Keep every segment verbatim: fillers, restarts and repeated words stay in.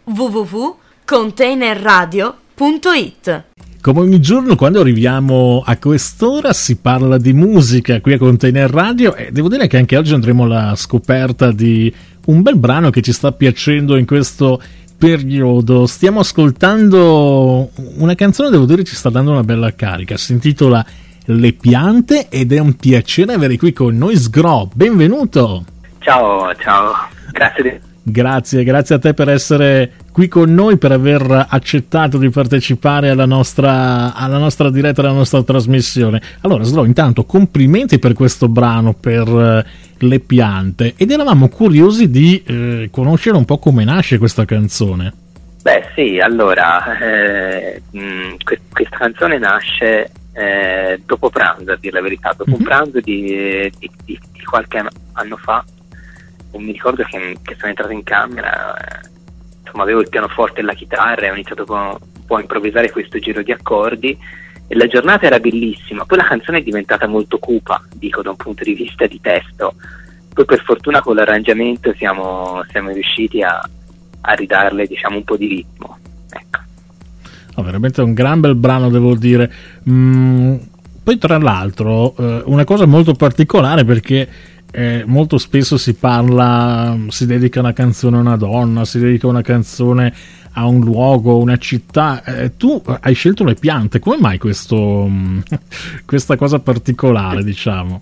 w w w punto container radio punto it. Come ogni giorno quando arriviamo a quest'ora si parla di musica qui a Container Radio e devo dire che anche oggi andremo alla scoperta di un bel brano che ci sta piacendo in questo periodo. Stiamo ascoltando una canzone, devo dire ci sta dando una bella carica, si intitola Le Piante ed è un piacere avere qui con noi Sgro, benvenuto! Ciao, ciao, grazie di... Grazie, grazie a te per essere qui con noi, per aver accettato di partecipare alla nostra, alla nostra diretta, alla nostra trasmissione. Allora, Sgro, intanto complimenti per questo brano, per eh, Le Piante, ed eravamo curiosi di eh, conoscere un po' come nasce questa canzone. Beh sì, allora, eh, mh, que- questa canzone nasce eh, dopo pranzo, a dire la verità, dopo mm-hmm. un pranzo di, di, di, di qualche anno fa. E mi ricordo che, che sono entrato in camera, eh, insomma avevo il pianoforte e la chitarra e ho iniziato un po' a improvvisare questo giro di accordi e la giornata era bellissima. Poi la canzone è diventata molto cupa, dico da un punto di vista di testo, poi per fortuna con l'arrangiamento siamo, siamo riusciti a, a ridarle, diciamo, un po' di ritmo, ecco. Oh, veramente un gran bel brano, devo dire. Mm, poi tra l'altro eh, una cosa molto particolare, perché Eh, molto spesso si parla, si dedica una canzone a una donna, si dedica una canzone a un luogo, una città. Eh, tu hai scelto Le Piante, come mai questo, questa cosa particolare, diciamo?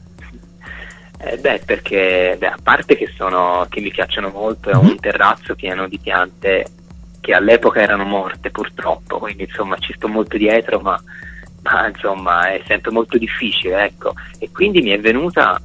Eh beh, perché beh, a parte che sono che mi piacciono molto, è mm-hmm. un terrazzo pieno di piante che all'epoca erano morte purtroppo, quindi insomma ci sto molto dietro, ma ma insomma è sempre molto difficile, ecco, e quindi mi è venuta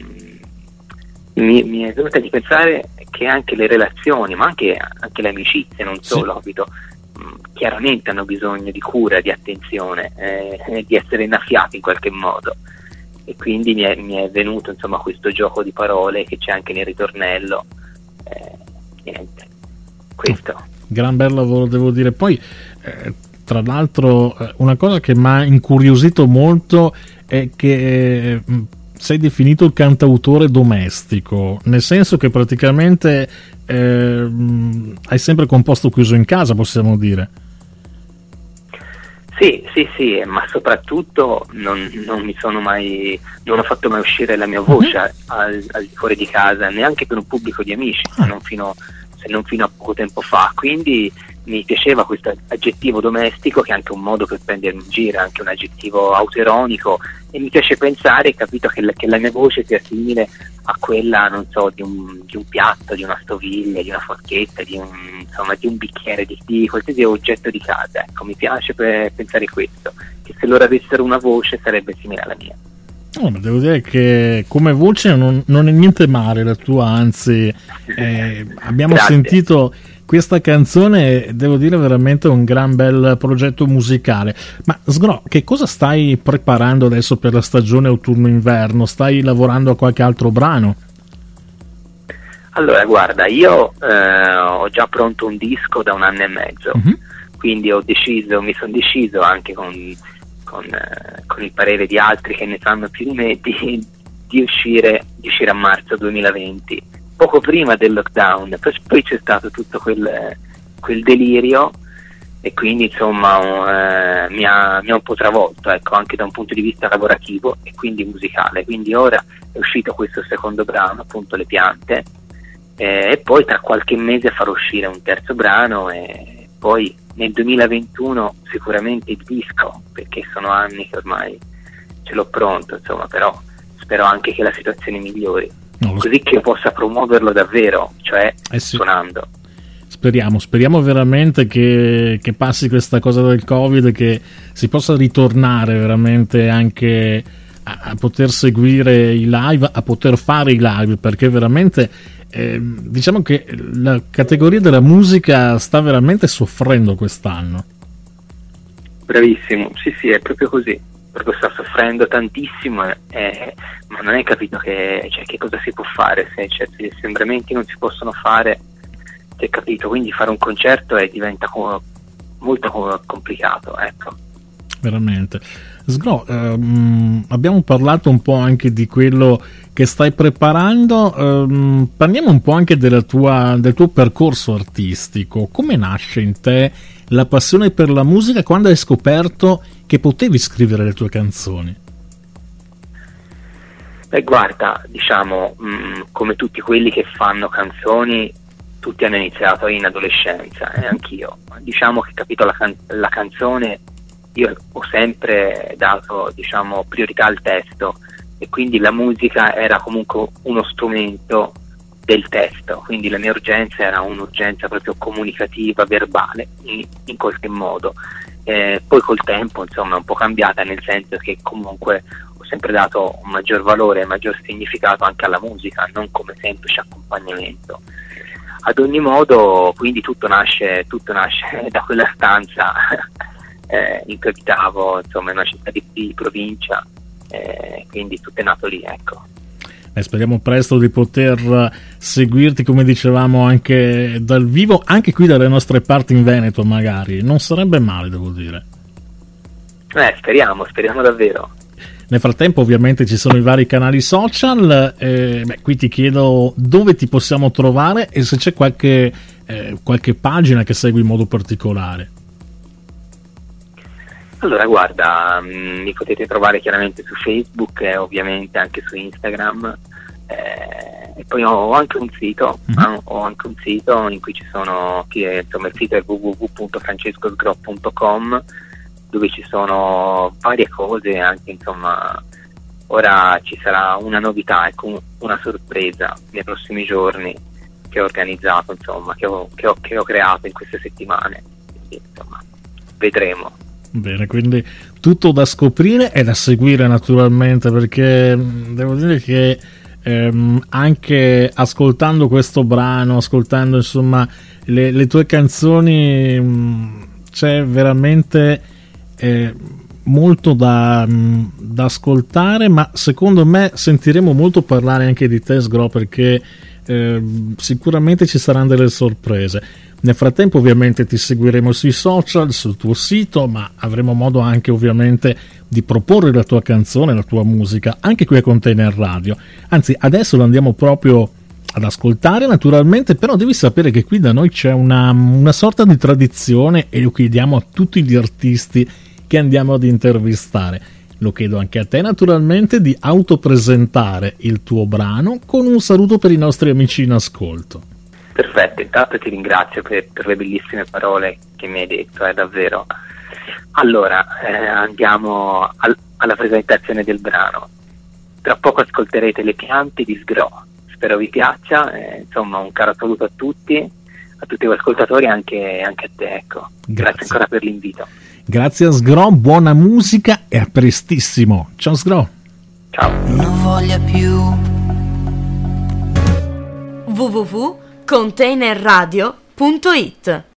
mh, mi, mi è venuta di pensare che anche le relazioni, ma anche, anche le amicizie, non solo, sì. capito, mh, chiaramente hanno bisogno di cura, di attenzione, eh, di essere innaffiati in qualche modo, e quindi mi è, mi è venuto insomma questo gioco di parole che c'è anche nel ritornello, eh, niente, questo. Gran bel lavoro, devo dire. Poi eh, tra l'altro una cosa che mi ha incuriosito molto è che sei definito il cantautore domestico, nel senso che praticamente eh, hai sempre composto chiuso in casa, possiamo dire. Sì, sì, sì, ma soprattutto non, non mi sono mai, non ho fatto mai uscire la mia voce mm-hmm. al, al di fuori di casa, neanche per un pubblico di amici, ah. se non fino, se non fino a poco tempo fa, quindi mi piaceva questo aggettivo domestico, che è anche un modo per prendermi in giro, anche un aggettivo autoironico, e mi piace pensare, capito, che la, che la mia voce sia simile a quella, non so, di un, di un piatto, di una stoviglie, di una forchetta, di un, insomma, di un bicchiere, di, di qualsiasi oggetto di casa. Ecco, mi piace per pensare questo, che se loro avessero una voce sarebbe simile alla mia. Oh, devo dire che come voce non, non è niente male la tua, anzi eh, abbiamo Grazie. sentito questa canzone, devo dire veramente un gran bel progetto musicale. Ma Sgro, che cosa stai preparando adesso per la stagione autunno-inverno? Stai lavorando a qualche altro brano? Allora guarda, io eh, ho già pronto un disco da un anno e mezzo, mm-hmm. quindi ho deciso, mi sono deciso anche con, con, eh, con il parere di altri che ne sanno più di me, di, di, uscire, di uscire a marzo duemilaventi, poco prima del lockdown. Poi, poi c'è stato tutto quel, quel delirio e quindi insomma eh, mi, ha, mi ha un po' travolto, ecco, anche da un punto di vista lavorativo e quindi musicale. Quindi ora è uscito questo secondo brano, appunto Le Piante, eh, e poi tra qualche mese farò uscire un terzo brano e poi nel duemilaventuno sicuramente il disco, perché sono anni che ormai ce l'ho pronto, insomma, però spero anche che la situazione migliori. No, così che io possa promuoverlo davvero, cioè eh sì. suonando. Speriamo, speriamo veramente che, che passi questa cosa del Covid, che si possa ritornare veramente anche a, a poter seguire i live, a poter fare i live, perché veramente eh, diciamo che la categoria della musica sta veramente soffrendo quest'anno. Bravissimo, sì sì, è proprio così. Proprio sta soffrendo tantissimo, eh, ma non hai capito che, cioè, che cosa si può fare se certi assembramenti non si possono fare, si è capito, quindi fare un concerto è, diventa co- molto co- complicato, ecco. Veramente. Sgro, ehm, abbiamo parlato un po' anche di quello che stai preparando, ehm, parliamo un po' anche della tua, del tuo percorso artistico. Come nasce in te la passione per la musica quando hai scoperto che potevi scrivere le tue canzoni? Beh, guarda, diciamo, mh, come tutti quelli che fanno canzoni, tutti hanno iniziato in adolescenza, e eh, anch'io. Diciamo che, capito, la, can- la canzone, io ho sempre dato, diciamo, priorità al testo, e quindi la musica era comunque uno strumento del testo, quindi la mia urgenza era un'urgenza proprio comunicativa, verbale, in, in qualche modo. Eh, poi col tempo, insomma, è un po' cambiata, nel senso che comunque ho sempre dato un maggior valore, un maggior significato anche alla musica, non come semplice accompagnamento. Ad ogni modo, quindi tutto nasce, tutto nasce da quella stanza eh, in cui abitavo, insomma, in una città di, di provincia, eh, quindi tutto è nato lì, ecco. Eh, speriamo presto di poter seguirti, come dicevamo, anche dal vivo, anche qui dalle nostre parti in Veneto, magari. Non sarebbe male, devo dire. Eh, speriamo, speriamo davvero. Nel frattempo ovviamente ci sono i vari canali social, eh, beh, qui ti chiedo dove ti possiamo trovare e se c'è qualche, eh, qualche pagina che segui in modo particolare. Allora, guarda, mh, mi potete trovare chiaramente su Facebook e ovviamente anche su Instagram, eh, e poi ho anche un sito, mm-hmm. eh, ho anche un sito in cui ci sono, che, insomma, il sito è w w w punto francesco sgro punto com, dove ci sono varie cose, anche, insomma, ora ci sarà una novità, ecco, una sorpresa nei prossimi giorni che ho organizzato, insomma, che ho, che ho, che ho creato in queste settimane, quindi, insomma, vedremo. Bene, quindi tutto da scoprire e da seguire naturalmente, perché devo dire che ehm, anche ascoltando questo brano, ascoltando insomma le, le tue canzoni, mh, c'è veramente eh, molto da, mh, da ascoltare, ma secondo me sentiremo molto parlare anche di te, Sgro, perché eh, sicuramente ci saranno delle sorprese. Nel frattempo ovviamente ti seguiremo sui social, sul tuo sito, ma avremo modo anche ovviamente di proporre la tua canzone, la tua musica, anche qui a Container Radio. Anzi, adesso lo andiamo proprio ad ascoltare naturalmente, però devi sapere che qui da noi c'è una, una sorta di tradizione e lo chiediamo a tutti gli artisti che andiamo ad intervistare. Lo chiedo anche a te naturalmente di autopresentare il tuo brano con un saluto per i nostri amici in ascolto. Perfetto, intanto ti ringrazio per, per le bellissime parole che mi hai detto, eh, davvero. Allora, eh, andiamo al, alla presentazione del brano. Tra poco ascolterete Le piante di Sgro, spero vi piaccia, eh, insomma un caro saluto a tutti, a tutti gli ascoltatori, anche, anche a te, ecco. Grazie. Grazie ancora per l'invito. Grazie a Sgro, buona musica e a prestissimo. Ciao Sgro. Ciao. Non voglia più w w w punto container radio punto it